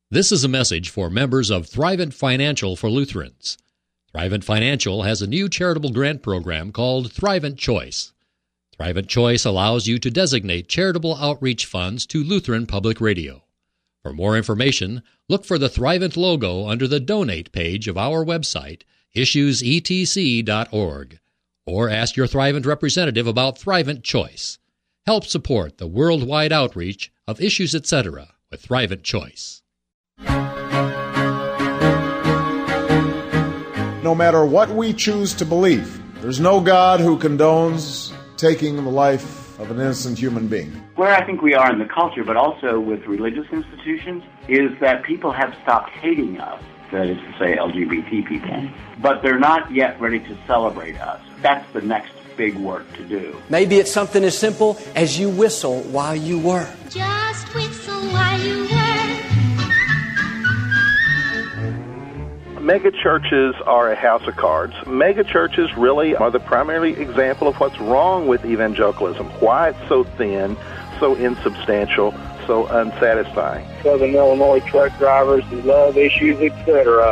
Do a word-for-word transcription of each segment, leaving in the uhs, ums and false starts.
This is a message for members of Thrivent Financial for Lutherans. Thrivent Financial has a new charitable grant program called Thrivent Choice. Thrivent Choice allows you to designate charitable outreach funds to Lutheran Public Radio. For more information, look for the Thrivent logo under the Donate page of our website, issues e t c dot org, or ask your Thrivent representative about Thrivent Choice. Help support the worldwide outreach of Issues et cetera with Thrivent Choice. No matter what we choose to believe, there's no God who condones taking the life of an innocent human being. Where I think we are in the culture, but also with religious institutions, is that people have stopped hating us, that is to say L G B T people, but they're not yet ready to celebrate us. That's the next big work to do. Maybe it's something as simple as you whistle while you work. Just whistle while you work. Mega churches are a house of cards. Mega churches really are the primary example of what's wrong with evangelicalism, why it's so thin, so insubstantial, so unsatisfying. Southern Illinois truck drivers who love Issues, et cetera.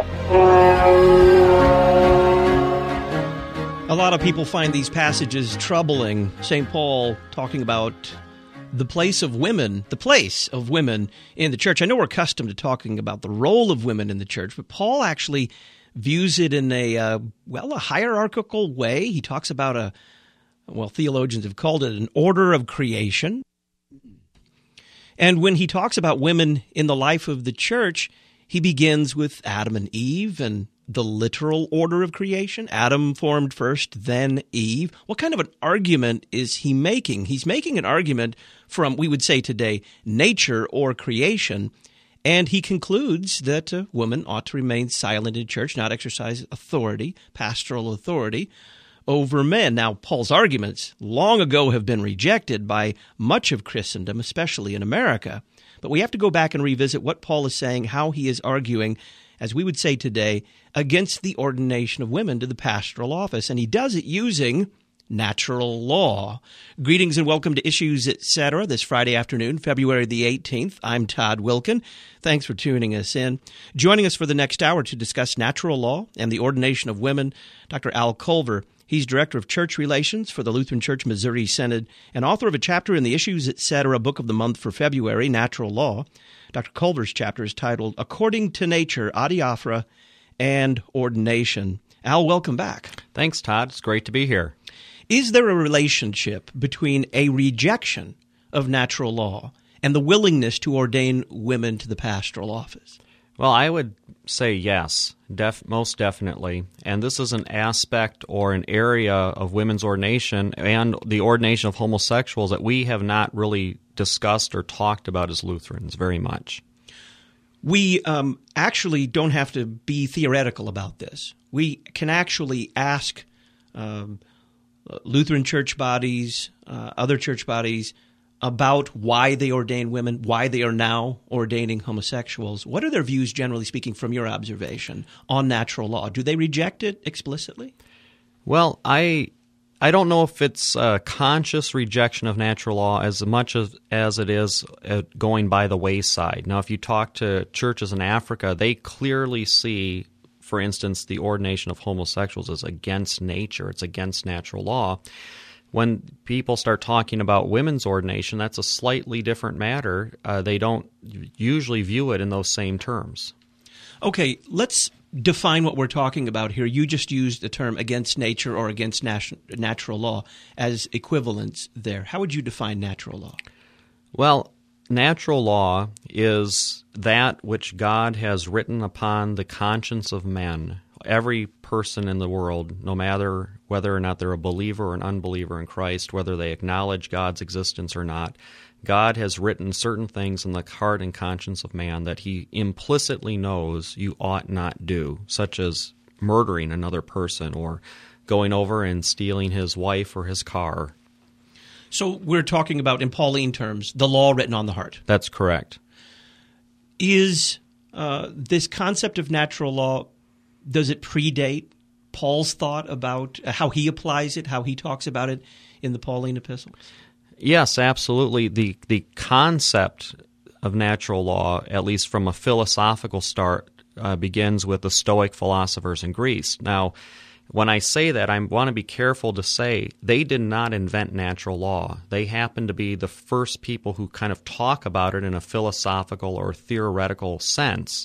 A lot of people find these passages troubling. Saint Paul talking about the place of women, the place of women in the church. I know we're accustomed to talking about the role of women in the church, but Paul actually views it in a, uh, well, a hierarchical way. He talks about a, well, theologians have called it an order of creation. And when he talks about women in the life of the church, he begins with Adam and Eve and the literal order of creation. Adam formed first, then Eve. What kind of an argument is he making? He's making an argument from, we would say today, nature or creation, and he concludes that a woman ought to remain silent in church, not exercise authority, pastoral authority, over men. Now, Paul's arguments long ago have been rejected by much of Christendom, especially in America. But we have to go back and revisit what Paul is saying, how he is arguing, as we would say today, against the ordination of women to the pastoral office. And he does it using natural law. Greetings and welcome to Issues, et cetera this Friday afternoon, February the eighteenth. I'm Todd Wilkin. Thanks for tuning us in. Joining us for the next hour to discuss natural law and the ordination of women, Doctor Al Culver. He's Director of Church Relations for the Lutheran Church Missouri Synod and author of a chapter in the Issues, et cetera book of the month for February, Natural Law. Doctor Culver's chapter is titled According to Nature, Adiaphora and Ordination. Al, welcome back. Thanks, Todd. It's great to be here. Is there a relationship between a rejection of natural law and the willingness to ordain women to the pastoral office? Well, I would say yes, def- most definitely. And this is an aspect or an area of women's ordination and the ordination of homosexuals that we have not really discussed or talked about as Lutherans very much. We um, actually don't have to be theoretical about this. We can actually ask um, Lutheran church bodies, uh, other church bodies, about why they ordain women, why they are now ordaining homosexuals. What are their views, generally speaking, from your observation, on natural law? Do they reject it explicitly? Well, I I don't know if it's a conscious rejection of natural law as much as, as it is uh, going by the wayside. Now, if you talk to churches in Africa, they clearly see, for instance, the ordination of homosexuals as against nature. It's against natural law. When people start talking about women's ordination, that's a slightly different matter. Uh, they don't usually view it in those same terms. Okay, let's define what we're talking about here. You just used the term against nature or against nat- natural law as equivalents there. How would you define natural law? Well, natural law is that which God has written upon the conscience of men. Every person in the world, no matter whether or not they're a believer or an unbeliever in Christ, whether they acknowledge God's existence or not, God has written certain things in the heart and conscience of man that he implicitly knows you ought not do, such as murdering another person or going over and stealing his wife or his car. So we're talking about, in Pauline terms, the law written on the heart. That's correct. Is uh, this concept of natural law, does it predate Paul's thought about how he applies it, how he talks about it in the Pauline epistles? Yes, absolutely. The the concept of natural law, at least from a philosophical start, uh, begins with the Stoic philosophers in Greece. Now, when I say that, I want to be careful to say they did not invent natural law. They happen to be the first people who kind of talk about it in a philosophical or theoretical sense.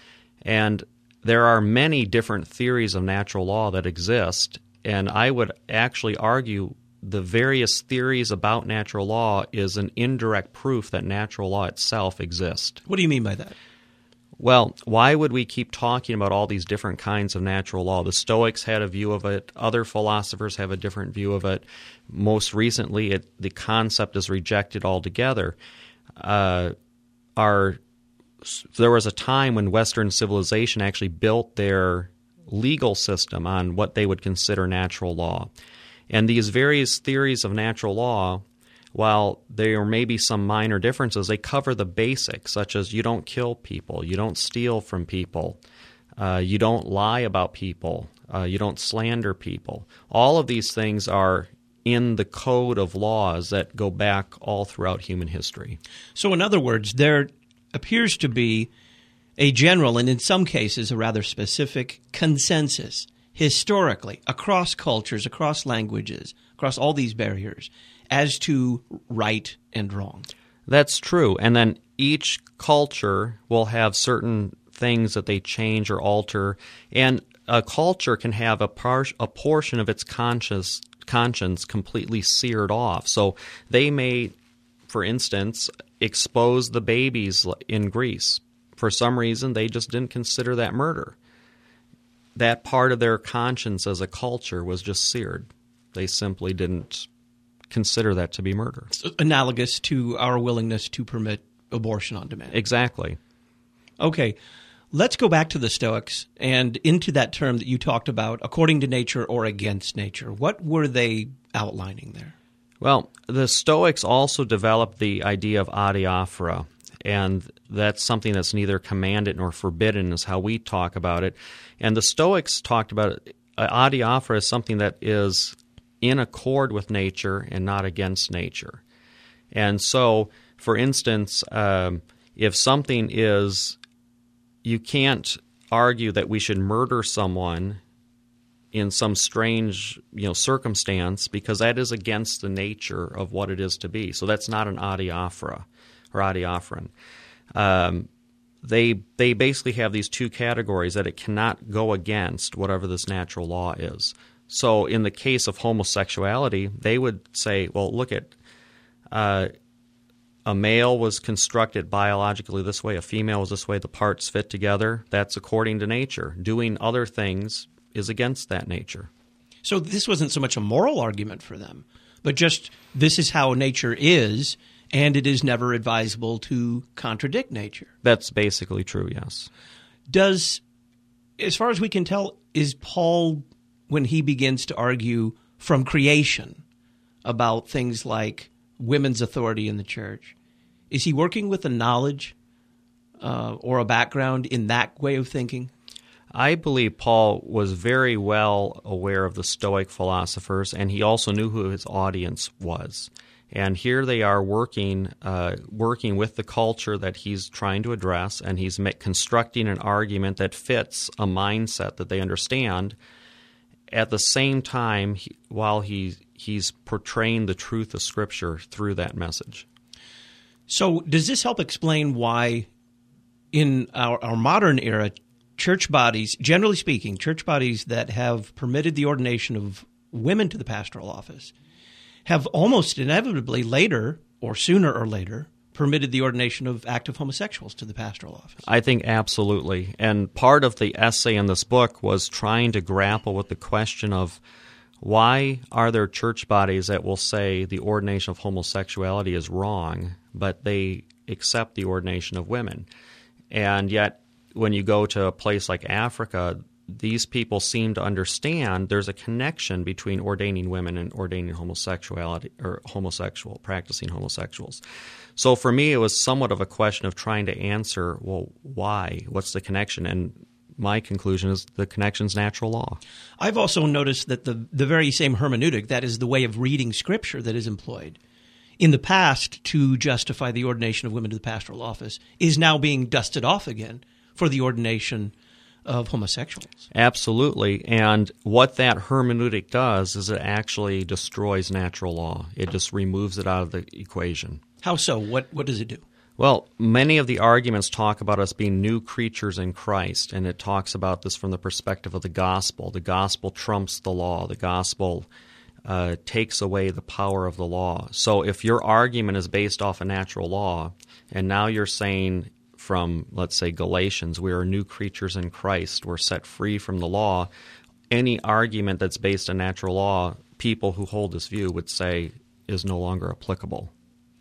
And there are many different theories of natural law that exist, and I would actually argue the various theories about natural law is an indirect proof that natural law itself exists. What do you mean by that? Well, why would we keep talking about all these different kinds of natural law? The Stoics had a view of it. Other philosophers have a different view of it. Most recently, it, the concept is rejected altogether. Uh, our, there was a time when Western civilization actually built their legal system on what they would consider natural law. And these various theories of natural law, while there may be some minor differences, they cover the basics, such as you don't kill people, you don't steal from people, uh, you don't lie about people, uh, you don't slander people. All of these things are in the code of laws that go back all throughout human history. So in other words, there appears to be a general, and in some cases a rather specific, consensus historically across cultures, across languages, across all these barriers, as to right and wrong. That's true. And then each culture will have certain things that they change or alter. And a culture can have a, par- a portion of its conscious, conscience completely seared off. So they may, for instance, expose the babies in Greece. For some reason, they just didn't consider that murder. That part of their conscience as a culture was just seared. They simply didn't consider that to be murder. It's analogous to our willingness to permit abortion on demand. Exactly. Okay, let's go back to the Stoics and into that term that you talked about, according to nature or against nature. What were they outlining there? Well, the Stoics also developed the idea of adiaphora, and that's something that's neither commanded nor forbidden is how we talk about it. And the Stoics talked about it. Uh, adiaphora is something that is in accord with nature and not against nature. And so, for instance, um, if something is, you can't argue that we should murder someone in some strange, you know, circumstance because that is against the nature of what it is to be. So that's not an adiaphora or adiaphoron. Um, they they basically have these two categories that it cannot go against whatever this natural law is. So in the case of homosexuality, they would say, well, look at uh, a male was constructed biologically this way, a female was this way, the parts fit together. That's according to nature. Doing other things is against that nature. So this wasn't so much a moral argument for them, but just this is how nature is, and it is never advisable to contradict nature. That's basically true, yes. Does, as far as we can tell, is Paul, when he begins to argue from creation about things like women's authority in the church, is he working with a knowledge uh, or a background in that way of thinking? I believe Paul was very well aware of the Stoic philosophers, and he also knew who his audience was. And here they are working uh, working with the culture that he's trying to address, and he's ma- constructing an argument that fits a mindset that they understand. At the same time, he, while he he's portraying the truth of Scripture through that message. So does this help explain why in our, our modern era, church bodies, generally speaking, church bodies that have permitted the ordination of women to the pastoral office have almost inevitably later, or sooner or later, permitted the ordination of active homosexuals to the pastoral office? I think absolutely. And part of the essay in this book was trying to grapple with the question of why are there church bodies that will say the ordination of homosexuality is wrong, but they accept the ordination of women? And yet, when you go to a place like Africa, these people seem to understand there's a connection between ordaining women and ordaining homosexuality or homosexual, practicing homosexuals. So for me, it was somewhat of a question of trying to answer, well, why? What's the connection? And my conclusion is the connection's natural law. I've also noticed that the, the very same hermeneutic, that is the way of reading Scripture that is employed, in the past to justify the ordination of women to the pastoral office is now being dusted off again for the ordination of homosexuals. Absolutely. And what that hermeneutic does is it actually destroys natural law. It just removes it out of the equation. How so? What what does it do? Well, many of the arguments talk about us being new creatures in Christ, and it talks about this from the perspective of the gospel. The gospel trumps the law. The gospel uh, takes away the power of the law. So if your argument is based off a natural law, and now you're saying from, let's say, Galatians, we are new creatures in Christ, we're set free from the law, any argument that's based on natural law, people who hold this view would say is no longer applicable.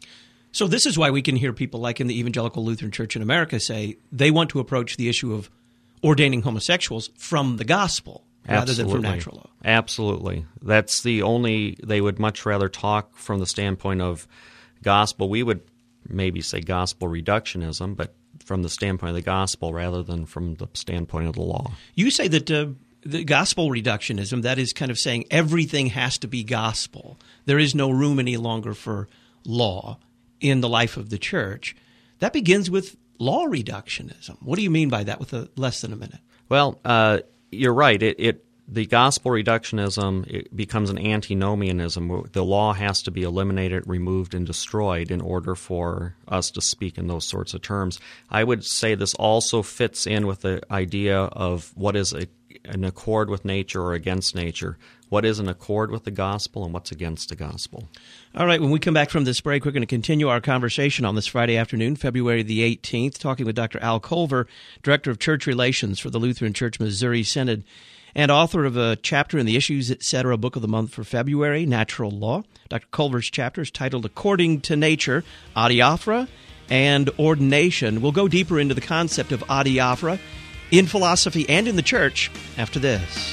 So this is why we can hear people like in the Evangelical Lutheran Church in America say they want to approach the issue of ordaining homosexuals from the gospel rather Absolutely. than from natural law. Absolutely. That's the only, they would much rather talk from the standpoint of gospel. We would maybe say gospel reductionism, but from the standpoint of the gospel rather than from the standpoint of the law. You say that uh, the gospel reductionism, that is kind of saying everything has to be gospel. There is no room any longer for law in the life of the church. That begins with law reductionism. What do you mean by that with a, less than a minute? Well, uh, you're right. It, it the gospel reductionism it becomes an antinomianism. The law has to be eliminated, removed, and destroyed in order for us to speak in those sorts of terms. I would say this also fits in with the idea of what is a, an accord with nature or against nature. What is in accord with the gospel and what's against the gospel? All right, when we come back from this break, we're going to continue our conversation on this Friday afternoon, February the eighteenth, talking with Doctor Al Culver, Director of Church Relations for the Lutheran Church Missouri Synod, and author of a chapter in the Issues, et cetera, book of the month for February, Natural Law. Doctor Culver's chapter is titled According to Nature, Adiaphora, and Ordination. We'll go deeper into the concept of adiaphora in philosophy and in the church after this.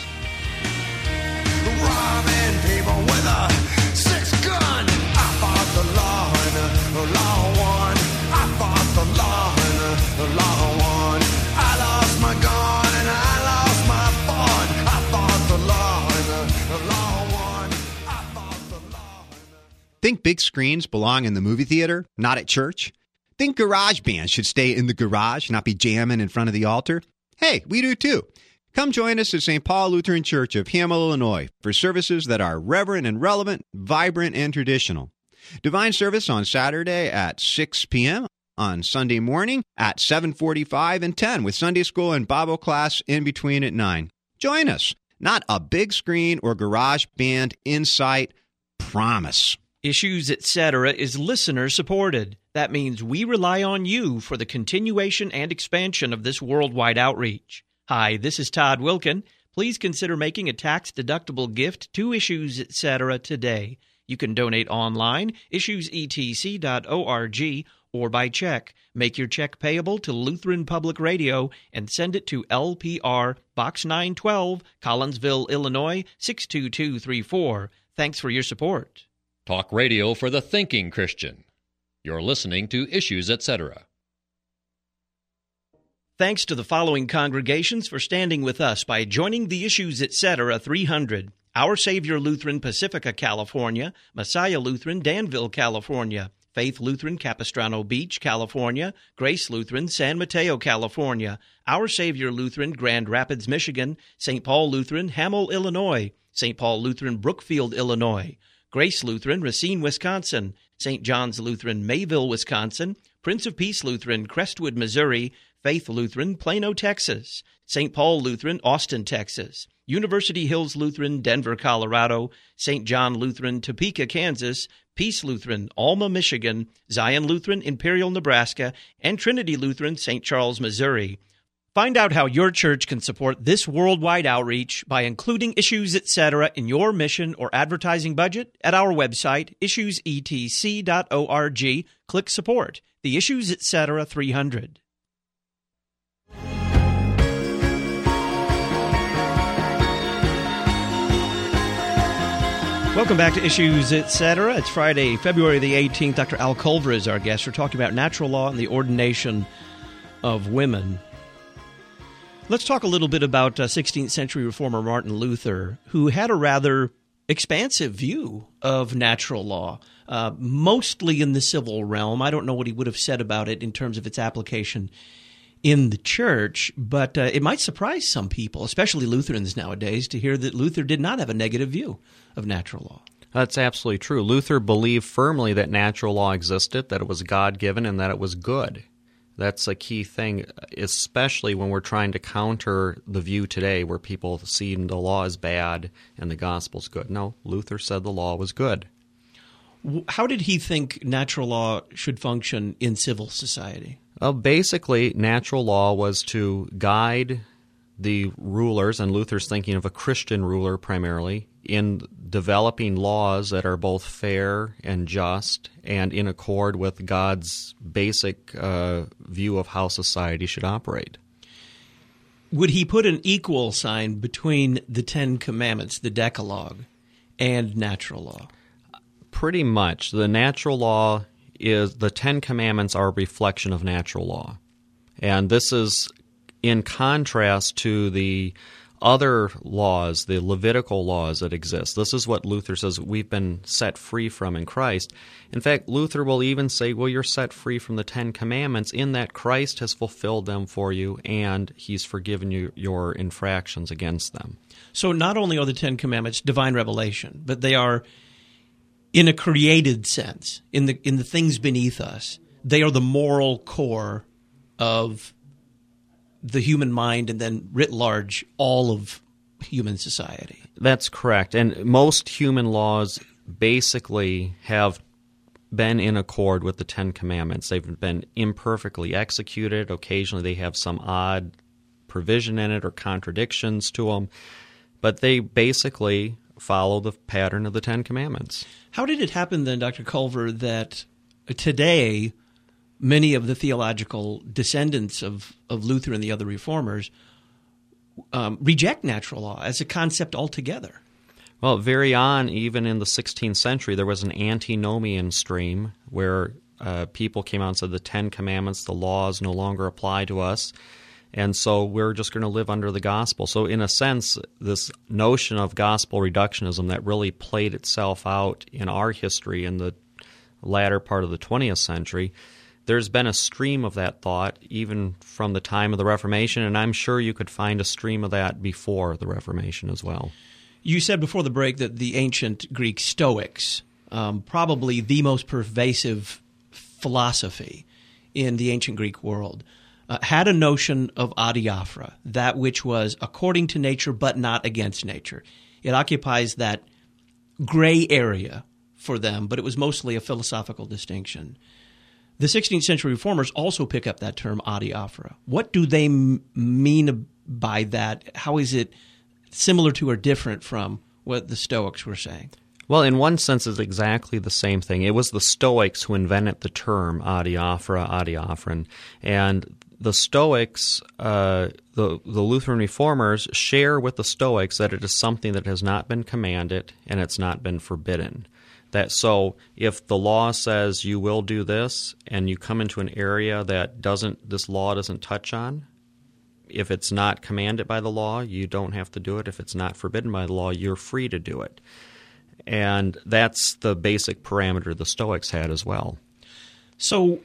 Robbing people with a six gun. I fought the law and the law won. I fought the law and the law won. I lost my gun and I lost my fun. I fought the law and the law won. I fought the law. Think big screens belong in the movie theater, not at church? Think garage bands should stay in the garage, not be jamming in front of the altar? Hey, we do too. Come join us at Saint Paul Lutheran Church of Hamel, Illinois, for services that are reverent and relevant, vibrant and traditional. Divine service on Saturday at six p.m., on Sunday morning at seven forty-five and ten, with Sunday school and Bible class in between at nine. Join us. Not a big screen or garage band in sight. Promise. Issues, et cetera, is listener-supported. That means we rely on you for the continuation and expansion of this worldwide outreach. Hi, this is Todd Wilkin. Please consider making a tax-deductible gift to Issues, et cetera today. You can donate online, issues e t c dot org, or by check. Make your check payable to Lutheran Public Radio and send it to L P R, Box nine twelve, Collinsville, Illinois, six two two three four. Thanks for your support. Talk radio for the thinking Christian. You're listening to Issues, et cetera. Thanks to the following congregations for standing with us by joining the Issues, et cetera three hundred. Our Savior Lutheran, Pacifica, California. Messiah Lutheran, Danville, California. Faith Lutheran, Capistrano Beach, California. Grace Lutheran, San Mateo, California. Our Savior Lutheran, Grand Rapids, Michigan. Saint Paul Lutheran, Hamel, Illinois. Saint Paul Lutheran, Brookfield, Illinois. Grace Lutheran, Racine, Wisconsin. Saint John's Lutheran, Mayville, Wisconsin. Prince of Peace Lutheran, Crestwood, Missouri. Faith Lutheran, Plano, Texas. Saint Paul Lutheran, Austin, Texas. University Hills Lutheran, Denver, Colorado. Saint John Lutheran, Topeka, Kansas. Peace Lutheran, Alma, Michigan. Zion Lutheran, Imperial, Nebraska. And Trinity Lutheran, Saint Charles, Missouri. Find out how your church can support this worldwide outreach by including Issues, et cetera in your mission or advertising budget at our website, issues e t c dot org. Click Support. The Issues, et cetera three hundred. Welcome back to Issues, et cetera. It's Friday, February the eighteenth. Doctor Al Culver is our guest. We're talking about natural law and the ordination of women. Let's talk a little bit about uh, sixteenth century reformer Martin Luther, who had a rather expansive view of natural law, uh, mostly in the civil realm. I don't know what he would have said about it in terms of its application in the church, but uh, it might surprise some people, especially Lutherans nowadays, to hear that Luther did not have a negative view of natural law. That's absolutely true. Luther believed firmly that natural law existed, that it was God-given, and that it was good. That's a key thing, especially when we're trying to counter the view today where people see the law as bad and the gospel's good. No, Luther said the law was good. How did he think natural law should function in civil society? Well, basically, natural law was to guide the rulers, and Luther's thinking of a Christian ruler primarily, in developing laws that are both fair and just and in accord with God's basic uh, view of how society should operate. Would he put an equal sign between the Ten Commandments, the Decalogue, and natural law? Pretty much. The natural law is, the Ten Commandments are a reflection of natural law. And this is in contrast to the other laws, the Levitical laws that exist. This is what Luther says we've been set free from in Christ. In fact, Luther will even say, well, you're set free from the Ten Commandments in that Christ has fulfilled them for you and he's forgiven you your infractions against them. So not only are the Ten Commandments divine revelation, but they are, in a created sense, in the in the things beneath us, they are the moral core of the human mind, and then writ large, all of human society. That's correct. And most human laws basically have been in accord with the Ten Commandments. They've been imperfectly executed. Occasionally they have some odd provision in it or contradictions to them. But they basically follow the pattern of the Ten Commandments. How did it happen then, Doctor Culver, that today many of the theological descendants of, of Luther and the other reformers um, reject natural law as a concept altogether? Well, very on, even in the sixteenth century, there was an antinomian stream where uh, people came out and said the Ten Commandments, the laws no longer apply to us, and so we're just going to live under the gospel. So in a sense, this notion of gospel reductionism that really played itself out in our history in the latter part of the twentieth century, there's been a stream of that thought even from the time of the Reformation, and I'm sure you could find a stream of that before the Reformation as well. You said before the break that the ancient Greek Stoics, um, probably the most pervasive philosophy in the ancient Greek world, uh, had a notion of adiaphora, that which was according to nature but not against nature. It occupies that gray area for them, but it was mostly a philosophical distinction. The sixteenth century reformers also pick up that term adiaphora. What do they m- mean by that? How is it similar to or different from what the Stoics were saying? Well, in one sense, it's exactly the same thing. It was the Stoics who invented the term adiaphora, adiaphoron, and the Stoics, uh, the, the Lutheran reformers, share with the Stoics that it is something that has not been commanded and it's not been forbidden. That so if the law says you will do this and you come into an area that doesn't this law doesn't touch on, if it's not commanded by the law, you don't have to do it. If it's not forbidden by the law, you're free to do it. And that's the basic parameter the Stoics had as well. So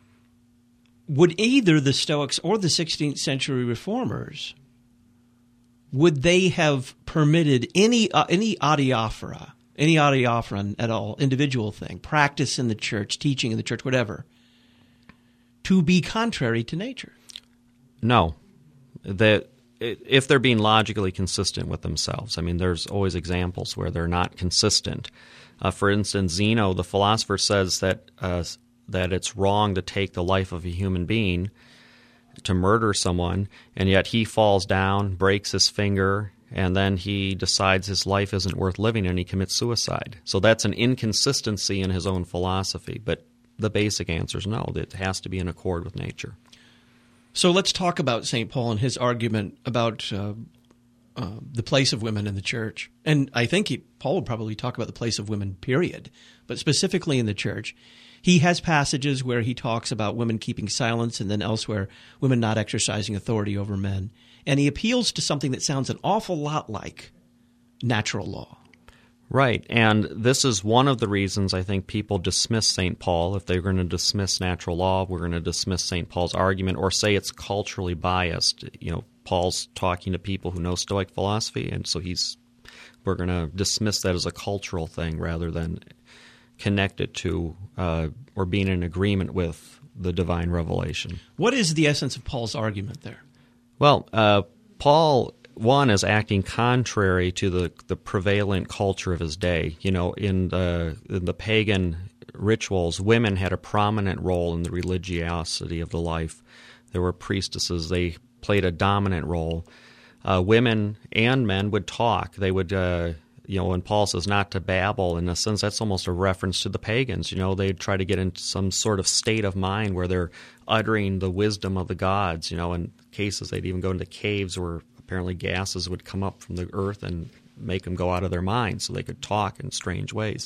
would either the Stoics or the sixteenth century reformers, would they have permitted any uh, any adiaphora, any adiaphoron at all, individual thing, practice in the church, teaching in the church, whatever, to be contrary to nature? No. That if they're being logically consistent with themselves. I mean, there's always examples where they're not consistent. Uh, for instance, Zeno, the philosopher, says that uh, that it's wrong to take the life of a human being, to murder someone, and yet he falls down, breaks his finger, and then he decides his life isn't worth living and he commits suicide. So that's an inconsistency in his own philosophy. But the basic answer is no, that it has to be in accord with nature. So let's talk about Saint Paul and his argument about uh, uh, the place of women in the church. And I think he, Paul would probably talk about the place of women, period, but specifically in the church. He has passages where he talks about women keeping silence and then elsewhere women not exercising authority over men. And he appeals to something that sounds an awful lot like natural law. Right, and this is one of the reasons I think people dismiss Saint Paul. If they're going to dismiss natural law, we're going to dismiss Saint Paul's argument or say it's culturally biased. You know, Paul's talking to people who know Stoic philosophy, and so he's we're going to dismiss that as a cultural thing rather than connect it to uh, or being in agreement with the divine revelation. What is the essence of Paul's argument there? Well, uh, Paul... One is acting contrary to the, the prevalent culture of his day. You know, in the, in the pagan rituals, women had a prominent role in the religiosity of the life. There were priestesses. They played a dominant role. Uh, women and men would talk. They would, uh, you know, when Paul says not to babble, in a sense, that's almost a reference to the pagans. You know, they'd try to get into some sort of state of mind where they're uttering the wisdom of the gods. You know, in cases, they'd even go into caves where apparently gases would come up from the earth and make them go out of their minds so they could talk in strange ways.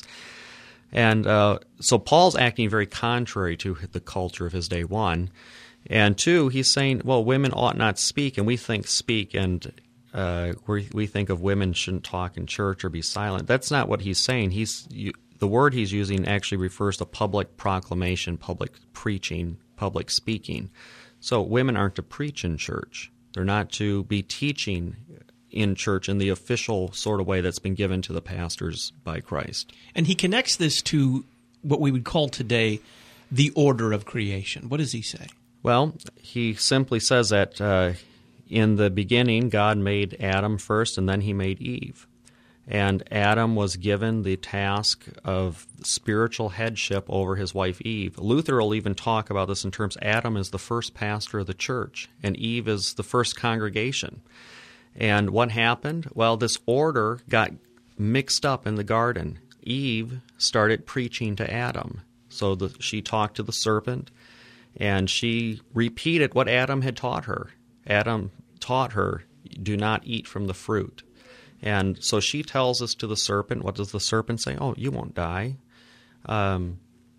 And uh, so Paul's acting very contrary to the culture of his day, one. And two, he's saying, well, women ought not speak, and we think speak, and uh, we we think of women shouldn't talk in church or be silent. That's not what he's saying. He's you, the word he's using actually refers to public proclamation, public preaching, public speaking. So women aren't to preach in church. They're not to be teaching in church in the official sort of way that's been given to the pastors by Christ. And he connects this to what we would call today the order of creation. What does he say? Well, he simply says that uh, in the beginning, God made Adam first, and then he made Eve. And Adam was given the task of spiritual headship over his wife Eve. Luther will even talk about this in terms Adam is the first pastor of the church, and Eve is the first congregation. And what happened? Well, this order got mixed up in the garden. Eve started preaching to Adam. So the, she talked to the serpent, and she repeated what Adam had taught her. Adam taught her, do not eat from the fruit. And so she tells us to the serpent. What does the serpent say? Oh, you won't die. Um,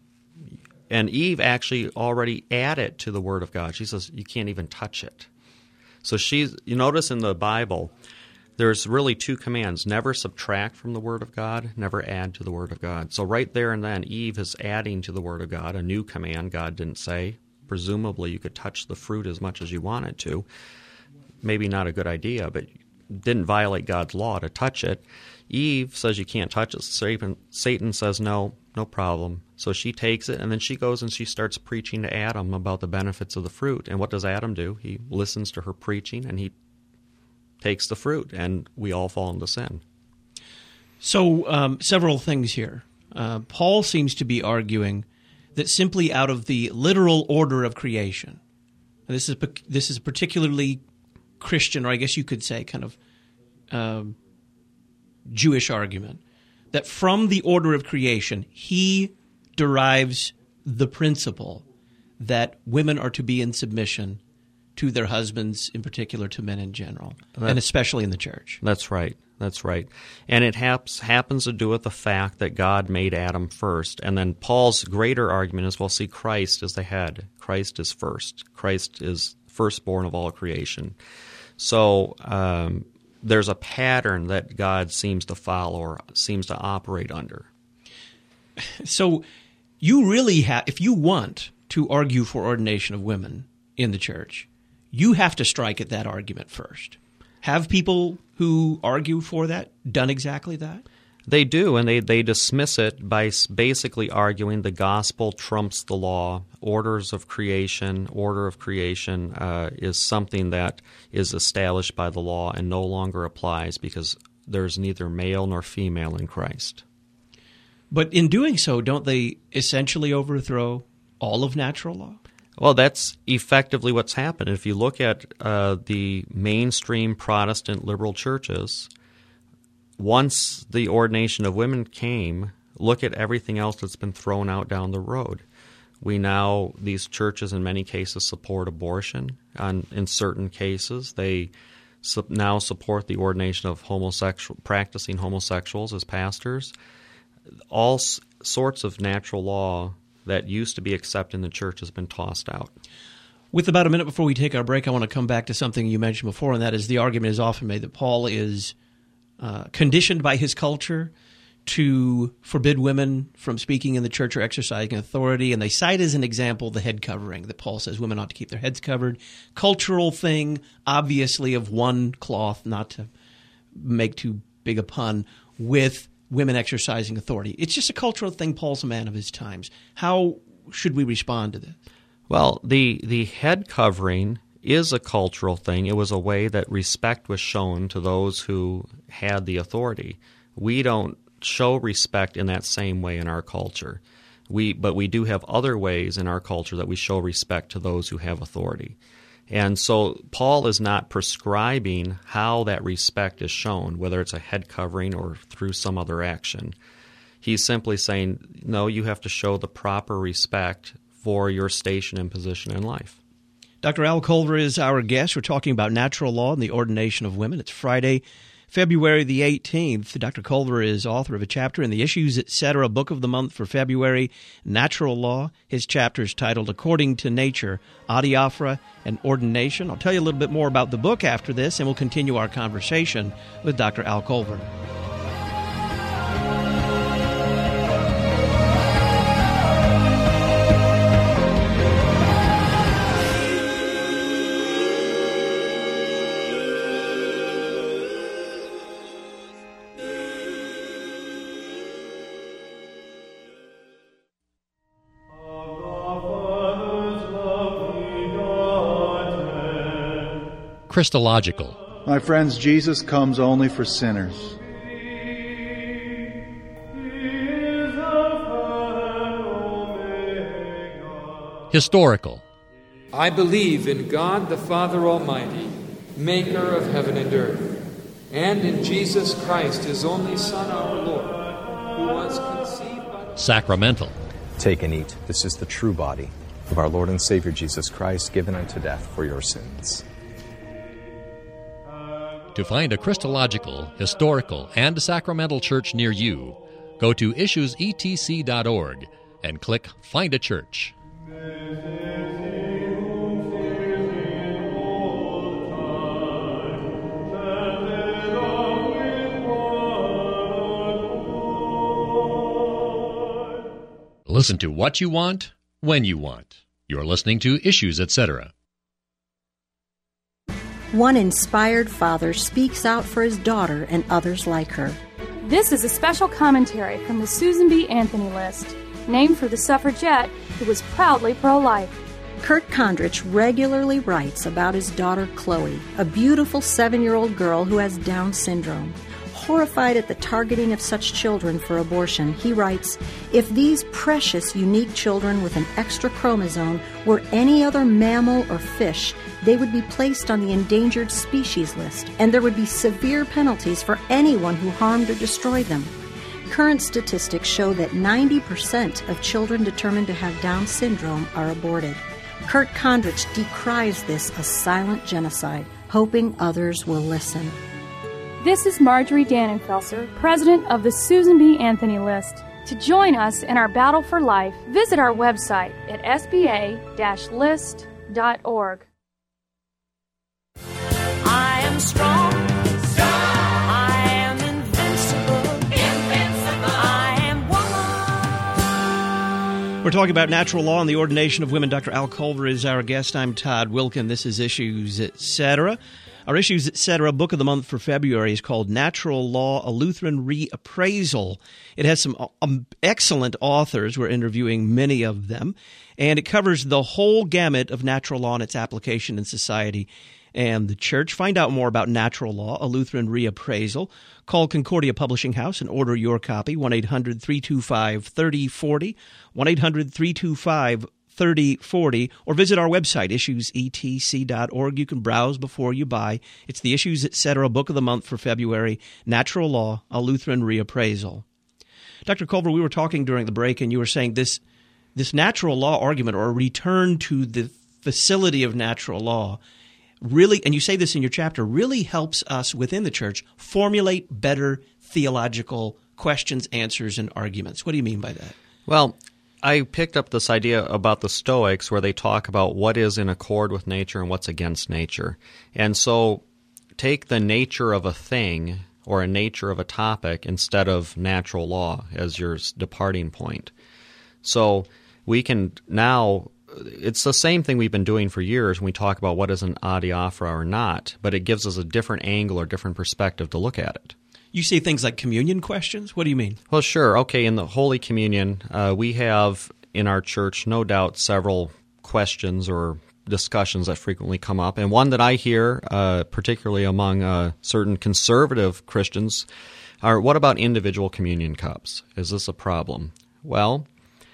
and Eve actually already added to the Word of God. She says, you can't even touch it. So she's, you notice in the Bible, there's really two commands. Never subtract from the Word of God, never add to the Word of God. So right there and then, Eve is adding to the Word of God, a new command God didn't say. Presumably, you could touch the fruit as much as you wanted to. Maybe not a good idea, but didn't violate God's law to touch it. Eve says you can't touch it. Satan, Satan says no, no problem. So she takes it, and then she goes and she starts preaching to Adam about the benefits of the fruit. And what does Adam do? He listens to her preaching, and he takes the fruit, and we all fall into sin. So um, several things here. Uh, Paul seems to be arguing that simply out of the literal order of creation, and this is this is particularly Christian, or I guess you could say kind of um, Jewish argument, that from the order of creation, he derives the principle that women are to be in submission to their husbands, in particular to men in general, that's, and especially in the church. That's right. That's right. And it haps, happens to do with the fact that God made Adam first. And then Paul's greater argument is, well, see, Christ is the head. Christ is first. Christ is firstborn of all creation. So um, there's a pattern that God seems to follow or seems to operate under. So you really have, if you want to argue for ordination of women in the church, you have to strike at that argument first. Have people who argue for that done exactly that? They do, and they, they dismiss it by basically arguing the gospel trumps the law. Orders of creation, order of creation uh, is something that is established by the law and no longer applies because there's neither male nor female in Christ. But in doing so, don't they essentially overthrow all of natural law? Well, that's effectively what's happened. If you look at uh, the mainstream Protestant liberal churches, once the ordination of women came, look at everything else that's been thrown out down the road. We now, these churches in many cases support abortion. On, in certain cases, they su- now support the ordination of homosexual, practicing homosexuals as pastors. All s- sorts of natural law that used to be accepted in the church has been tossed out. With about a minute before we take our break, I want to come back to something you mentioned before, and that is the argument is often made that Paul is uh, conditioned by his culture to forbid women from speaking in the church or exercising authority, and they cite as an example the head covering, that Paul says women ought to keep their heads covered. Cultural thing, obviously of one cloth, not to make too big a pun, with women exercising authority. It's just a cultural thing. Paul's a man of his times. How should we respond to this? Well, the, the head covering is a cultural thing. It was a way that respect was shown to those who had the authority. We don't show respect in that same way in our culture. We, but we do have other ways in our culture that we show respect to those who have authority. And so Paul is not prescribing how that respect is shown, whether it's a head covering or through some other action. He's simply saying, no, you have to show the proper respect for your station and position in life. Doctor Al Culver is our guest. We're talking about natural law and the ordination of women. It's Friday, February the eighteenth. Doctor Culver is author of a chapter in the Issues, et cetera, book of the month for February, Natural Law. His chapter is titled According to Nature, Adiaphora and Ordination. I'll tell you a little bit more about the book after this, and we'll continue our conversation with Doctor Al Culver. Christological. My friends, Jesus comes only for sinners. Historical. I believe in God the Father Almighty, maker of heaven and earth, and in Jesus Christ, his only Son, our Lord, who was conceived by... Sacramental. Take and eat. This is the true body of our Lord and Savior Jesus Christ, given unto death for your sins. To find a Christological, historical, and sacramental church near you, go to issues e t c dot org and click Find a Church. Listen to what you want, when you want. You're listening to Issues, et cetera. One inspired father speaks out for his daughter and others like her. This is a special commentary from the Susan B. Anthony List, named for the suffragette who was proudly pro-life. Kurt Kondrich regularly writes about his daughter Chloe, a beautiful seven-year-old girl who has Down syndrome. Horrified at the targeting of such children for abortion, he writes, "If these precious, unique children with an extra chromosome were any other mammal or fish, they would be placed on the endangered species list, and there would be severe penalties for anyone who harmed or destroyed them." Current statistics show that ninety percent of children determined to have Down syndrome are aborted. Kurt Kondrich decries this a silent genocide, hoping others will listen. This is Marjorie Dannenfelser, president of the Susan B. Anthony List. To join us in our battle for life, visit our website at s b a dash list dot org. I am strong. Strong. I am invincible. Invincible. I am woman. We're talking about natural law and the ordination of women. Doctor Al Culver is our guest. I'm Todd Wilkin. This is Issues, et cetera. Our Issues, et cetera. Book of the month for February is called Natural Law, a Lutheran Reappraisal. It has some um, excellent authors. We're interviewing many of them. And it covers the whole gamut of natural law and its application in society and the church. Find out more about Natural Law, a Lutheran Reappraisal. Call Concordia Publishing House and order your copy, one eight hundred three two five three oh four oh, one eight hundred three two five thirty forty, or visit our website, issues e t c dot org. You can browse before you buy. It's the Issues, et cetera. Book of the month for February, Natural Law, a Lutheran Reappraisal. Doctor Culver, we were talking during the break, and you were saying this this natural law argument, or a return to the facility of natural law, really, and you say this in your chapter, really helps us within the church formulate better theological questions, answers, and arguments. What do you mean by that? Well, I picked up this idea about the Stoics where they talk about what is in accord with nature and what's against nature. And so take the nature of a thing or a nature of a topic instead of natural law as your departing point. So we can now, it's the same thing we've been doing for years when we talk about what is an adiaphora or not, but it gives us a different angle or different perspective to look at it. You say things like communion questions? What do you mean? Well, sure. Okay, in the Holy Communion, uh, we have in our church, no doubt, several questions or discussions that frequently come up. And one that I hear, uh, particularly among uh, certain conservative Christians, are what about individual communion cups? Is this a problem? Well,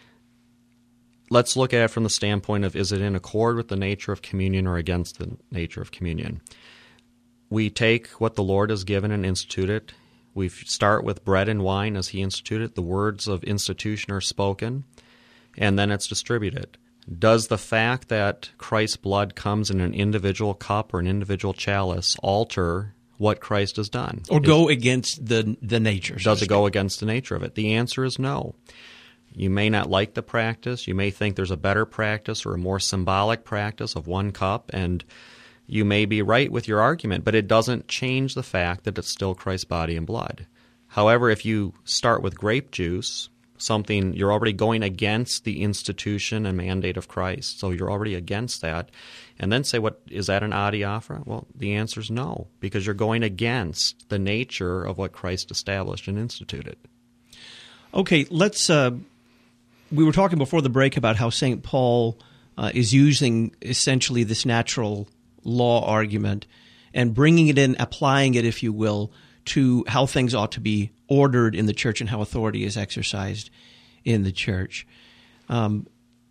let's look at it from the standpoint of, is it in accord with the nature of communion or against the nature of communion? We take what the Lord has given and institute it. We start with bread and wine as He instituted. The words of institution are spoken, and then it's distributed. Does the fact that Christ's blood comes in an individual cup or an individual chalice alter what Christ has done? Or go is, against the the nature? Does so it go against the nature of it? The answer is no. You may not like the practice. You may think there's a better practice or a more symbolic practice of one cup, and you may be right with your argument, but it doesn't change the fact that it's still Christ's body and blood. However, if you start with grape juice, something you're already going against the institution and mandate of Christ, so you're already against that, and then say, "What is that an adiaphora?" Well, the answer is no, because you're going against the nature of what Christ established and instituted. Okay, let's. Uh, we were talking before the break about how Saint Paul uh, is using essentially this natural law argument and bringing it in, applying it, if you will, to how things ought to be ordered in the church and how authority is exercised in the church. Um,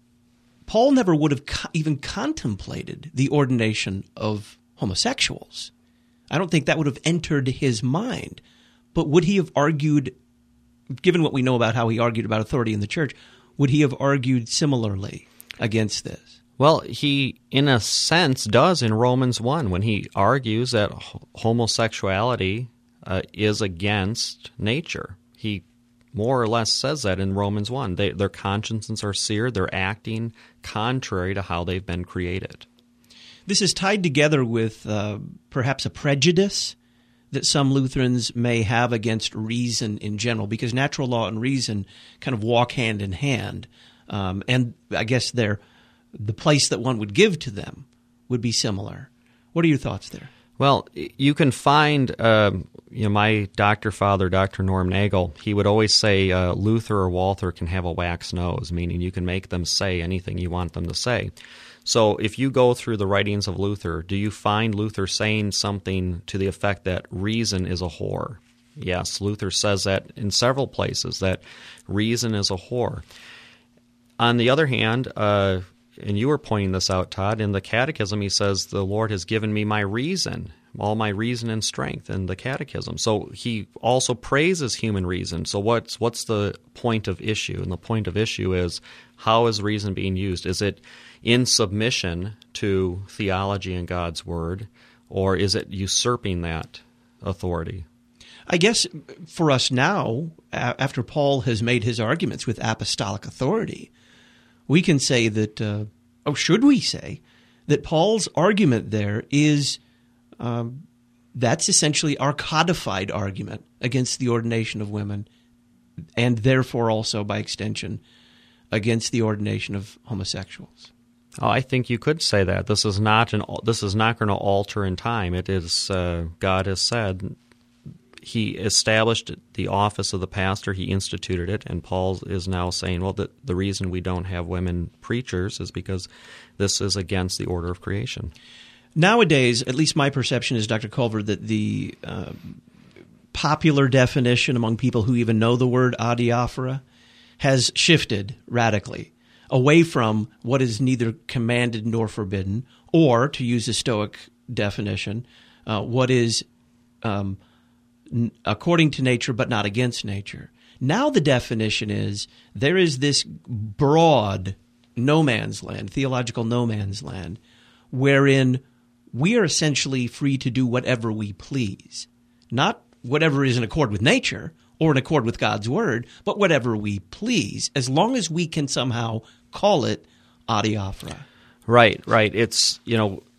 Paul never would have co- even contemplated the ordination of homosexuals. I don't think that would have entered his mind. But would he have argued, given what we know about how he argued about authority in the church, would he have argued similarly against this? Well, he, in a sense, does in Romans one when he argues that homosexuality uh, is against nature. He more or less says that in Romans one. They, their consciences are seared. They're acting contrary to how they've been created. This is tied together with uh, perhaps a prejudice that some Lutherans may have against reason in general, because natural law and reason kind of walk hand in hand. Um, and I guess they're the place that one would give to them would be similar. What are your thoughts there? Well, you can find, uh, you know, my doctor father, Doctor Norm Nagel, he would always say uh, Luther or Walther can have a wax nose, meaning you can make them say anything you want them to say. So if you go through the writings of Luther, do you find Luther saying something to the effect that reason is a whore? Yes, Luther says that in several places, that reason is a whore. On the other hand, uh, and you were pointing this out, Todd, in the Catechism he says, the Lord has given me my reason, all my reason and strength in the Catechism. So he also praises human reason. So what's what's the point of issue? And the point of issue is, how is reason being used? Is it in submission to theology and God's Word, or is it usurping that authority? I guess for us now, after Paul has made his arguments with apostolic authority, we can say that, uh, oh, should we say, that Paul's argument there is, um, that's essentially our codified argument against the ordination of women, and therefore also, by extension, against the ordination of homosexuals. Oh, I think you could say that. This is not an. This is not going to alter in time. It is, uh, God has said, He established the office of the pastor. He instituted it, and Paul is now saying, well, the, the reason we don't have women preachers is because this is against the order of creation. Nowadays, at least my perception is, Doctor Culver, that the uh, popular definition among people who even know the word adiaphora has shifted radically away from what is neither commanded nor forbidden, or, to use a Stoic definition, uh, what is um, according to nature but not against nature. Now the definition is there is this broad no man's land, theological no man's land, wherein we are essentially free to do whatever we please. Not whatever is in accord with nature or in accord with God's Word, but whatever we please, as long as we can somehow call it adiaphora. Right, right. It's, you know,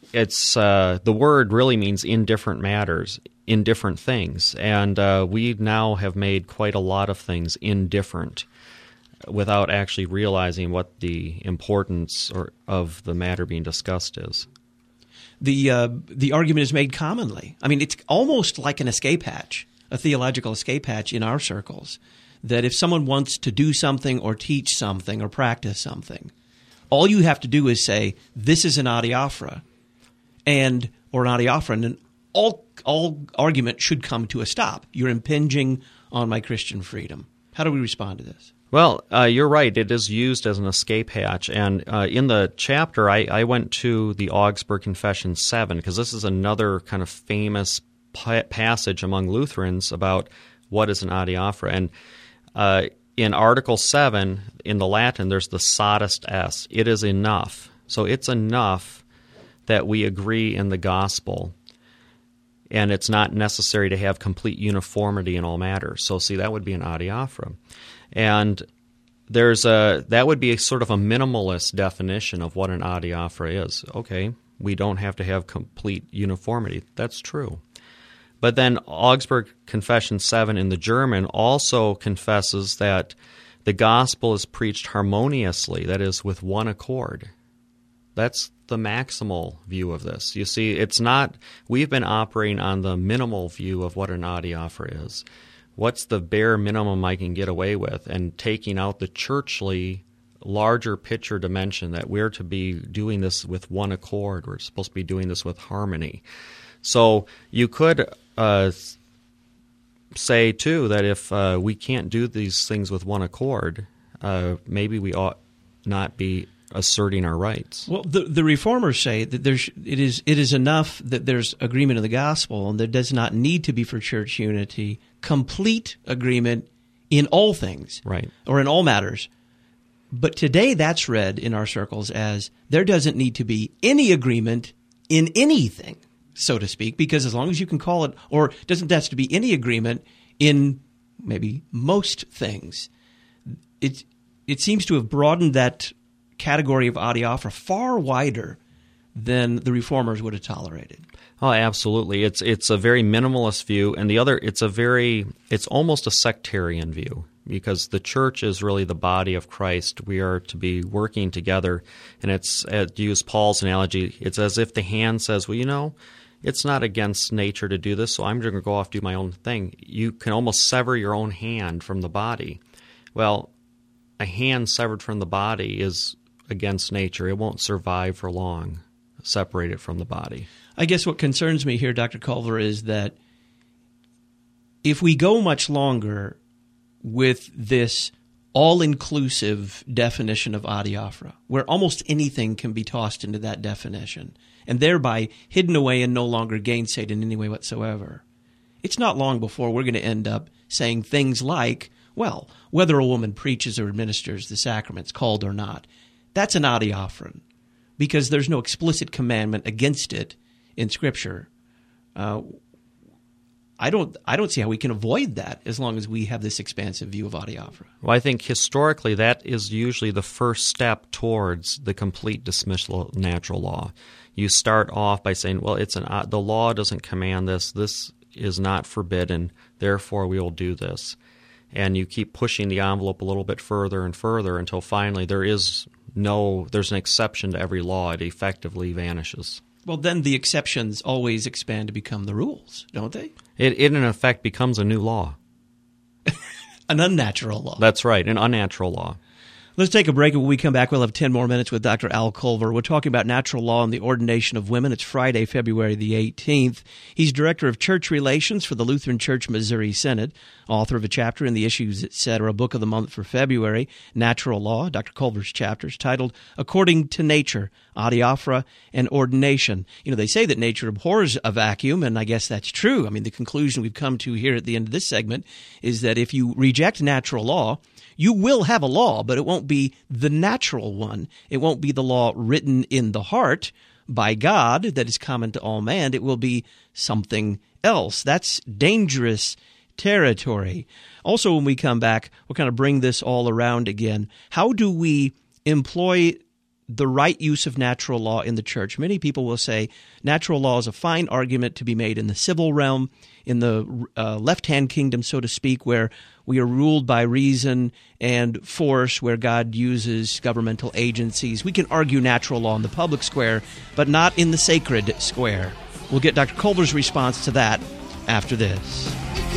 it's uh, the word really means in different matters, in different things. And uh, we now have made quite a lot of things indifferent without actually realizing what the importance or of the matter being discussed is. The uh, the argument is made commonly. I mean, it's almost like an escape hatch, a theological escape hatch in our circles, that if someone wants to do something or teach something or practice something, all you have to do is say, this is an adiaphora, and or an adiaphora, and all all argument should come to a stop. You're impinging on my Christian freedom. How do we respond to this? Well, uh, you're right. It is used as an escape hatch. And uh, in the chapter, I, I went to the Augsburg Confession seven, because this is another kind of famous pa- passage among Lutherans about what is an adiaphora. And uh, in Article seven, in the Latin, there's the sottist est. It is enough. So it's enough that we agree in the gospel, and it's not necessary to have complete uniformity in all matters. So see, that would be an adiaphora. And there's a that would be a sort of a minimalist definition of what an adiaphora is. Okay, we don't have to have complete uniformity. That's true. But then Augsburg Confession seven in the German also confesses that the gospel is preached harmoniously, that is, with one accord. That's the maximal view of this. You see, it's not, we've been operating on the minimal view of what an adiaphora is. What's the bare minimum I can get away with, and taking out the churchly, larger picture dimension that we're to be doing this with one accord. We're supposed to be doing this with harmony. So you could uh, say, too, that if uh, we can't do these things with one accord, uh, maybe we ought not be asserting our rights. Well, the, the reformers say that there's it is it is enough that there's agreement in the gospel, and there does not need to be for church unity complete agreement in all things, right, or in all matters. But today that's read in our circles as there doesn't need to be any agreement in anything, so to speak, because as long as you can call it, or doesn't have to be any agreement in maybe most things. It it seems to have broadened that category of adiaphora far wider than the reformers would have tolerated. Oh, absolutely. It's it's a very minimalist view, and the other, it's a very, it's almost a sectarian view, because the church is really the body of Christ. We are to be working together, and it's, uh, to use Paul's analogy, it's as if the hand says, well, you know, it's not against nature to do this, so I'm going to go off and do my own thing. You can almost sever your own hand from the body. Well, a hand severed from the body is against nature. It won't survive for long, separated from the body. I guess what concerns me here, Doctor Culver, is that if we go much longer with this all-inclusive definition of adiaphora, where almost anything can be tossed into that definition, and thereby hidden away and no longer gainsaid in any way whatsoever, it's not long before we're going to end up saying things like, well, whether a woman preaches or administers the sacraments, called or not, that's an adiaphora, because there's no explicit commandment against it in Scripture. Uh, I don't I don't see how we can avoid that as long as we have this expansive view of adiaphora. Well, I think historically that is usually the first step towards the complete dismissal of natural law. You start off by saying, well, it's an uh, the law doesn't command this. This is not forbidden. Therefore, we will do this. And you keep pushing the envelope a little bit further and further until finally there is no, there's an exception to every law. It effectively vanishes. Well, then the exceptions always expand to become the rules, don't they? It, it in effect, becomes a new law. An unnatural law. That's right, an unnatural law. Let's take a break. When we come back, we'll have ten more minutes with Doctor Al Culver. We're talking about natural law and the ordination of women. It's Friday, February the eighteenth. He's Director of Church Relations for the Lutheran Church Missouri Synod, author of a chapter in the Issues, et cetera, book of the month for February, Natural Law. Doctor Culver's chapter is titled According to Nature, Adiaphora and Ordination. You know, they say that nature abhors a vacuum, and I guess that's true. I mean, the conclusion we've come to here at the end of this segment is that if you reject natural law, you will have a law, but it won't be the natural one. It won't be the law written in the heart by God that is common to all man. It will be something else. That's dangerous territory. Also, when we come back, we'll kind of bring this all around again. How do we employ the right use of natural law in the church. Many people will say natural law is a fine argument to be made in the civil realm, in the uh, left-hand kingdom, so to speak, where we are ruled by reason and force, where God uses governmental agencies. We can argue natural law in the public square, but not in the sacred square. We'll get Doctor Culver's response to that after this.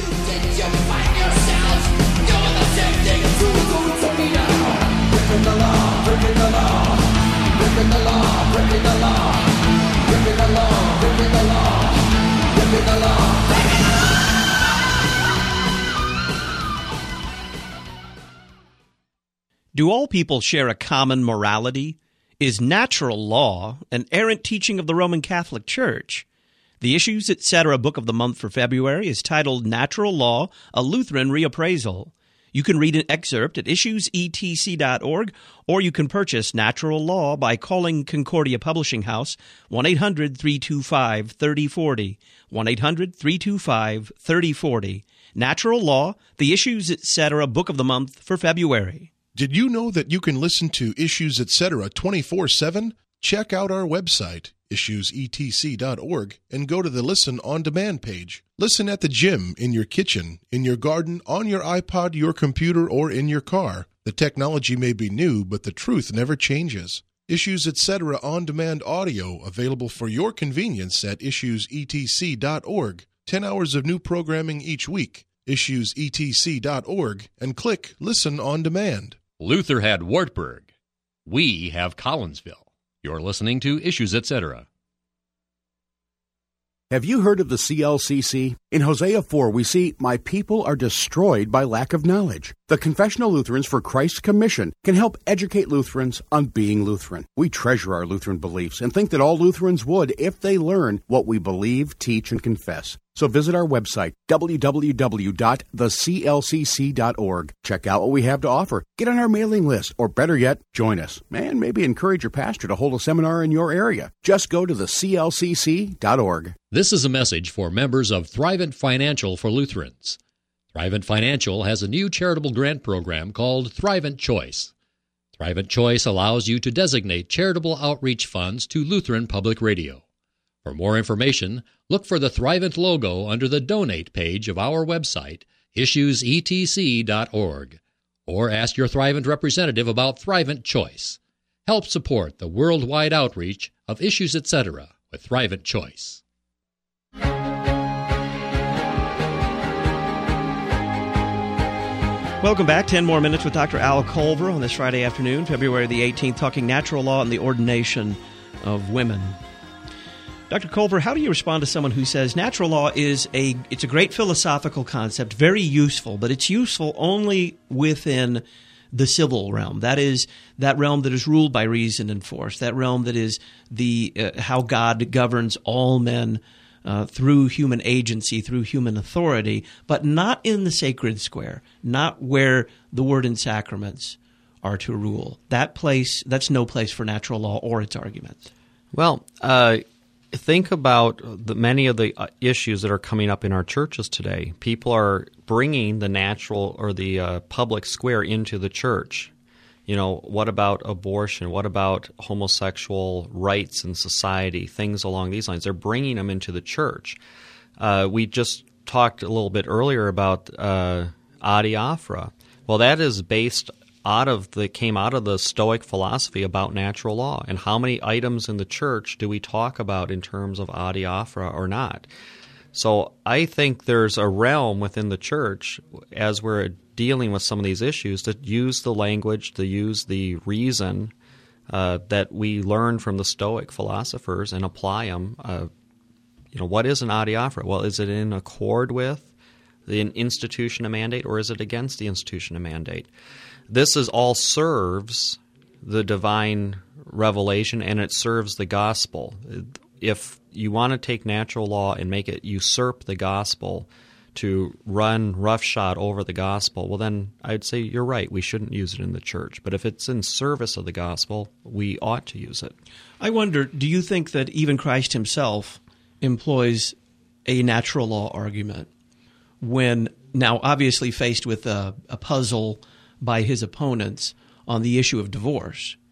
Breaking the law, breaking the law, breaking the law, breaking the law, breaking the law, breaking the law, breaking the law, breaking the law. Do all people share a common morality? Is natural law an errant teaching of the Roman Catholic Church? The Issues, et cetera book of the month for February is titled Natural Law, a Lutheran Reappraisal. You can read an excerpt at issues e t c dot org, or you can purchase Natural Law by calling Concordia Publishing House, one eight hundred, three two five, three oh four oh, one eight hundred, three two five, three oh four oh. Natural Law, the Issues, et cetera book of the month for February. Did you know that you can listen to Issues, et cetera twenty-four seven? Check out our website, issues e t c dot org, and go to the Listen on Demand page. Listen at the gym, in your kitchen, in your garden, on your iPod, your computer, or in your car. The technology may be new, but the truth never changes. Issues, et cetera on-demand audio available for your convenience at issues e t c dot org. Ten hours of new programming each week. issues e t c dot org, and click Listen on Demand. Luther had Wartburg. We have Collinsville. You're listening to Issues, et cetera. Have you heard of the C L C C? In Hosea four, we see, "My people are destroyed by lack of knowledge." The Confessional Lutherans for Christ's Commission can help educate Lutherans on being Lutheran. We treasure our Lutheran beliefs and think that all Lutherans would if they learn what we believe, teach, and confess. So visit our website, w w w dot the c l c c dot org. Check out what we have to offer. Get on our mailing list, or better yet, join us. And maybe encourage your pastor to hold a seminar in your area. Just go to the c l c c dot org. This is a message for members of Thrivent Financial for Lutherans. Thrivent Financial has a new charitable grant program called Thrivent Choice. Thrivent Choice allows you to designate charitable outreach funds to Lutheran Public Radio. For more information, look for the Thrivent logo under the Donate page of our website, issues e t c dot org, or ask your Thrivent representative about Thrivent Choice. Help support the worldwide outreach of Issues, et cetera with Thrivent Choice. Welcome back. Ten more minutes with Doctor Al Culver on this Friday afternoon, February the eighteenth, talking natural law and the ordination of women. Doctor Culver, how do you respond to someone who says natural law is a it's a great philosophical concept, very useful, but it's useful only within the civil realm? That is, that realm that is ruled by reason and force, that realm that is the uh, how God governs all men uh, through human agency, through human authority, but not in the sacred square, not where the word and sacraments are to rule. That place, that's no place for natural law or its arguments. Well, uh think about the many of the uh, issues that are coming up in our churches today. People are bringing the natural or the uh, public square into the church. You know, what about abortion? What about homosexual rights in society? Things along these lines. They're bringing them into the church. Uh, we just talked a little bit earlier about uh, adiaphora. Well, that is based out of the came out of the Stoic philosophy about natural law. And how many items in the church do we talk about in terms of adiaphora or not? So I think there's a realm within the church, as we're dealing with some of these issues, to use the language, to use the reason uh, that we learn from the Stoic philosophers and apply them. Uh, you know, what is an adiaphora? Well, is it in accord with the institution of mandate, or is it against the institution of mandate? This is all serves the divine revelation, and it serves the gospel. If you want to take natural law and make it usurp the gospel, to run roughshod over the gospel, well, then I'd say you're right. We shouldn't use it in the church. But if it's in service of the gospel, we ought to use it. I wonder, do you think that even Christ himself employs a natural law argument when, now obviously faced with a, a puzzle by his opponents on the issue of divorce?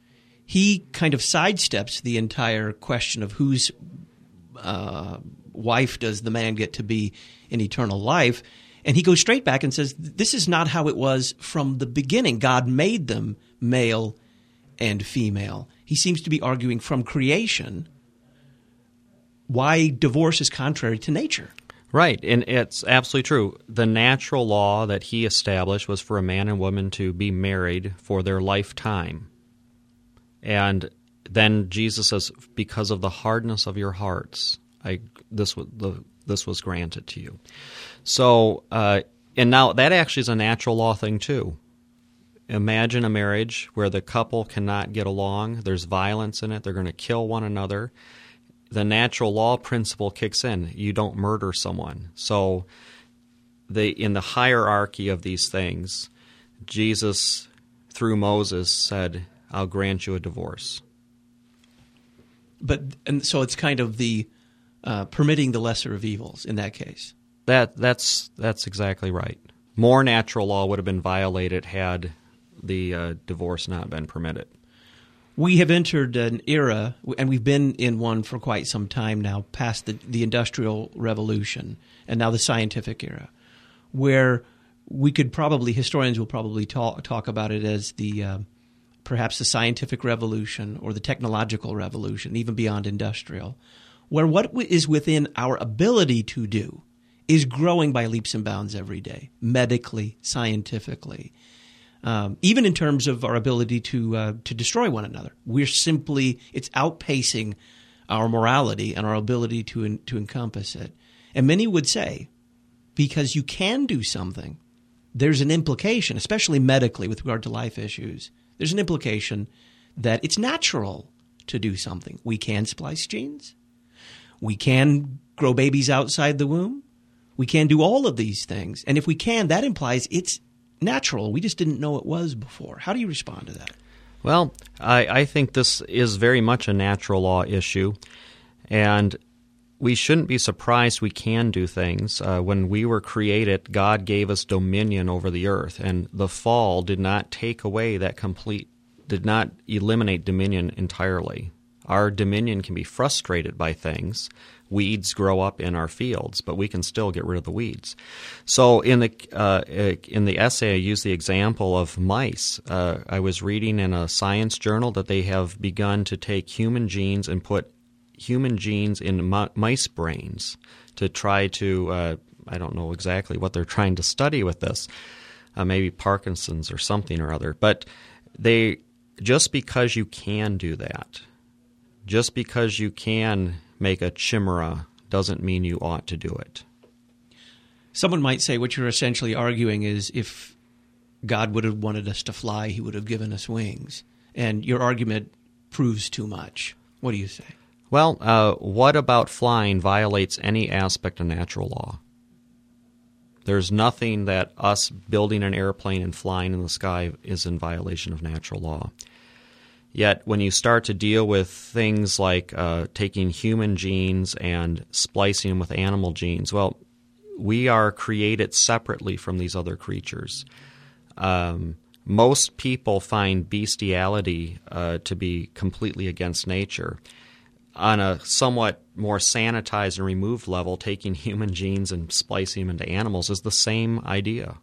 he kind of sidesteps the entire question of whose uh, wife does the man get to be in eternal life. And he goes straight back and says, this is not how it was from the beginning. God made them male and female. He seems to be arguing from creation why divorce is contrary to nature. Right, and it's absolutely true. The natural law that he established was for a man and woman to be married for their lifetime. And then Jesus says, because of the hardness of your hearts, I this was the this was granted to you. So, uh, and now that actually is a natural law thing too. Imagine a marriage where the couple cannot get along. There's violence in it. They're going to kill one another. The natural law principle kicks in. You don't murder someone. So the in the hierarchy of these things, Jesus, through Moses, said, I'll grant you a divorce. But and so it's kind of the uh, permitting the lesser of evils in that case. That that's that's exactly right. More natural law would have been violated had the uh, divorce not been permitted. We have entered an era, and we've been in one for quite some time now, past the, the Industrial Revolution and now the scientific era, where we could probably, historians will probably talk, talk about it as the uh, perhaps the scientific revolution or the technological revolution, even beyond industrial, where what is within our ability to do is growing by leaps and bounds every day, medically, scientifically. Um, even in terms of our ability to uh, to destroy one another, we're simply it's outpacing our morality and our ability to in, to encompass it. And many would say, because you can do something, there's an implication, especially medically with regard to life issues. There's an implication that it's natural to do something. We can splice genes. We can grow babies outside the womb. We can do all of these things, and if we can, that implies it's natural. We just didn't know it was before. How do you respond to that? Well, I, I think this is very much a natural law issue, and we shouldn't be surprised we can do things. Uh, when we were created, God gave us dominion over the earth, and the fall did not take away that complete, did not eliminate dominion entirely. Our dominion can be frustrated by things. Weeds grow up in our fields, but we can still get rid of the weeds. So in the uh, in the essay, I used the example of mice. Uh, I was reading in a science journal that they have begun to take human genes and put human genes in m- mice brains to try to, uh, I don't know exactly what they're trying to study with this, uh, maybe Parkinson's or something or other. But they just because you can do that, just because you can make a chimera doesn't mean you ought to do it. Someone might say what you're essentially arguing is if God would have wanted us to fly, he would have given us wings. And your argument proves too much. What do you say? Well, uh, what about flying violates any aspect of natural law? There's nothing that us building an airplane and flying in the sky is in violation of natural law. Yet when you start to deal with things like uh, taking human genes and splicing them with animal genes, well, we are created separately from these other creatures. Um, most people find bestiality uh, to be completely against nature. On a somewhat more sanitized and removed level, taking human genes and splicing them into animals is the same idea.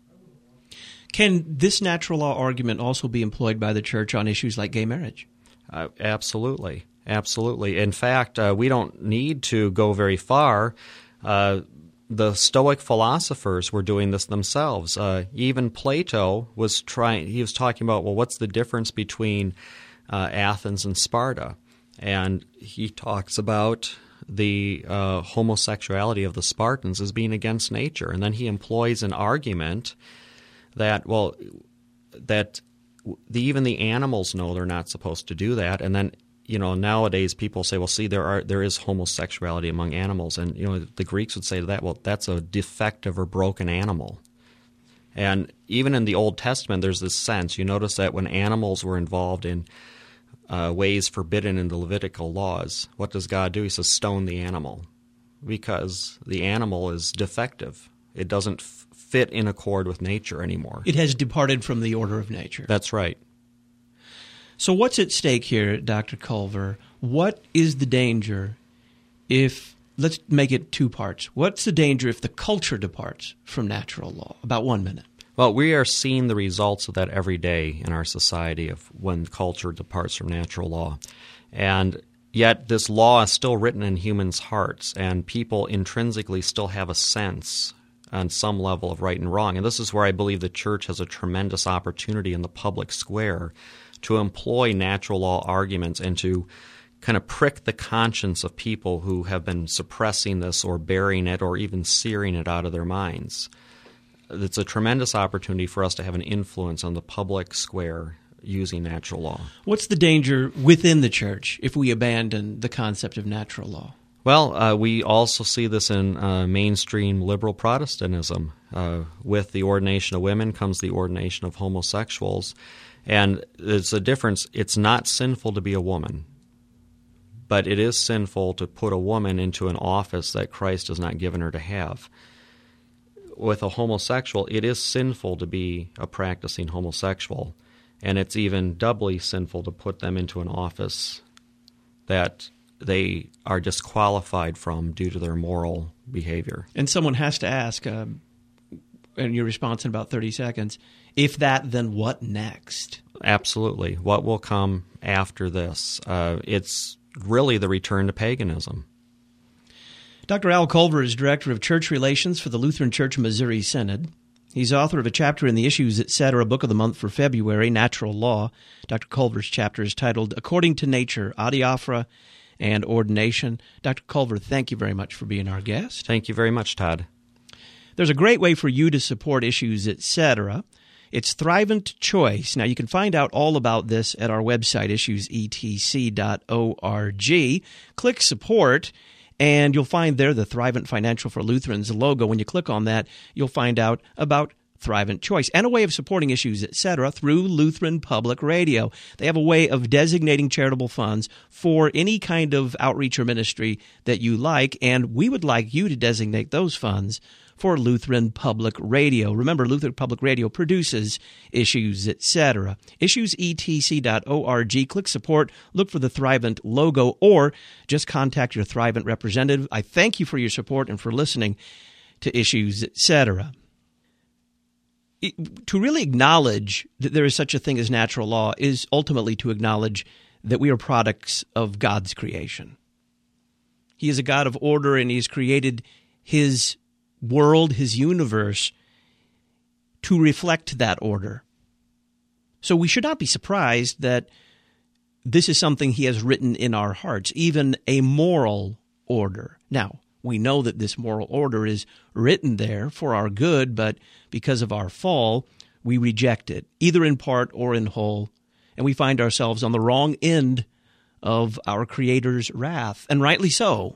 Can this natural law argument also be employed by the church on issues like gay marriage? Uh, absolutely. Absolutely. In fact, uh, we don't need to go very far. Uh, the Stoic philosophers were doing this themselves. Uh, even Plato was trying, he was talking about, well, what's the difference between uh, Athens and Sparta? And he talks about the uh, homosexuality of the Spartans as being against nature. And then he employs an argument that, well, that the, even the animals know they're not supposed to do that. And then, you know, nowadays people say, well, see, there are there is homosexuality among animals. And, you know, the Greeks would say to that, well, that's a defective or broken animal. And even in the Old Testament, there's this sense. You notice that when animals were involved in uh, ways forbidden in the Levitical laws, what does God do? He says, stone the animal, because the animal is defective. It doesn't f- fit in accord with nature anymore. It has departed from the order of nature. That's right. So what's at stake here, Doctor Culver? What is the danger if, let's make it two parts. What's the danger if the culture departs from natural law? About one minute. Well, we are seeing the results of that every day in our society of when culture departs from natural law. And yet this law is still written in humans' hearts, and people intrinsically still have a sense on some level of right and wrong. And this is where I believe the church has a tremendous opportunity in the public square to employ natural law arguments and to kind of prick the conscience of people who have been suppressing this or burying it or even searing it out of their minds. It's a tremendous opportunity for us to have an influence on the public square using natural law. What's the danger within the church if we abandon the concept of natural law? Well, uh, we also see this in uh, mainstream liberal Protestantism. Uh, with the ordination of women comes the ordination of homosexuals. And there's a difference. It's not sinful to be a woman, but it is sinful to put a woman into an office that Christ has not given her to have. With a homosexual, it is sinful to be a practicing homosexual, and it's even doubly sinful to put them into an office that they are disqualified from due to their moral behavior. And someone has to ask, uh, in your response in about thirty seconds, if that, then what next? Absolutely. What will come after this? Uh, it's really the return to paganism. Doctor Al Culver is Director of Church Relations for the Lutheran Church Missouri Synod. He's author of a chapter in the Issues, et cetera, Book of the Month for February, Natural Law. Doctor Culver's chapter is titled According to Nature, Adiaphora and Ordination. Doctor Culver, thank you very much for being our guest. Thank you very much, Todd. There's a great way for you to support Issues, et cetera. It's Thrivent Choice. Now, you can find out all about this at our website, issues e t c dot org. Click Support, and you'll find there the Thrivent Financial for Lutherans logo. When you click on that, you'll find out about Thrivent Choice and a way of supporting Issues, et cetera, through Lutheran Public Radio. They have a way of designating charitable funds for any kind of outreach or ministry that you like, and we would like you to designate those funds for Lutheran Public Radio. Remember, Lutheran Public Radio produces Issues, et cetera. issues e t c dot org. Click Support, look for the Thrivent logo, or just contact your Thrivent representative. I thank you for your support and for listening to Issues, et cetera. To really acknowledge that there is such a thing as natural law is ultimately to acknowledge that we are products of God's creation. He is a God of order, and He has created His world, His universe, to reflect that order. So we should not be surprised that this is something He has written in our hearts, even a moral order. Now, we know that this moral order is written there for our good, but because of our fall, we reject it, either in part or in whole, and we find ourselves on the wrong end of our Creator's wrath, and rightly so.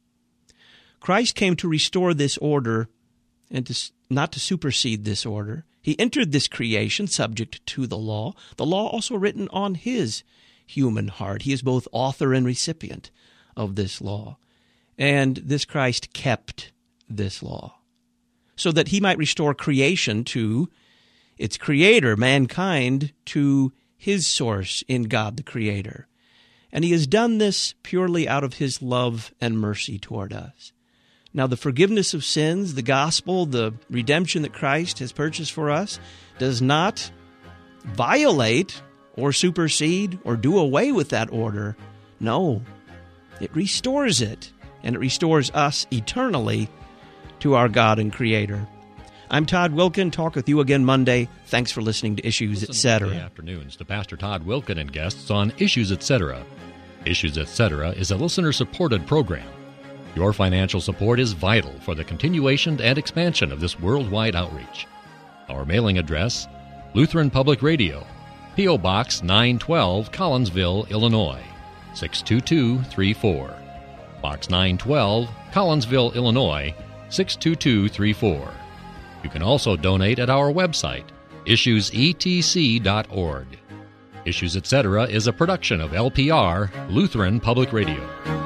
Christ came to restore this order and to, not to supersede this order. He entered this creation subject to the law, the law also written on His human heart. He is both author and recipient of this law. And this Christ kept this law so that He might restore creation to its creator, mankind to His source in God the Creator. And He has done this purely out of His love and mercy toward us. Now, the forgiveness of sins, the gospel, the redemption that Christ has purchased for us does not violate or supersede or do away with that order. No, it restores it, and it restores us eternally to our God and Creator. I'm Todd Wilken. Talk with you again Monday. Thanks for listening to Issues, et cetera. Monday afternoons to Pastor Todd Wilken and guests on Issues, et cetera. Issues, et cetera is a listener-supported program. Your financial support is vital for the continuation and expansion of this worldwide outreach. Our mailing address, Lutheran Public Radio, P O. Box nine twelve, Collinsville, Illinois, six two two three four. Box nine twelve, Collinsville, Illinois, six two two three four. You can also donate at our website, issues e t c dot org. Issues, et cetera is a production of L P R, Lutheran Public Radio.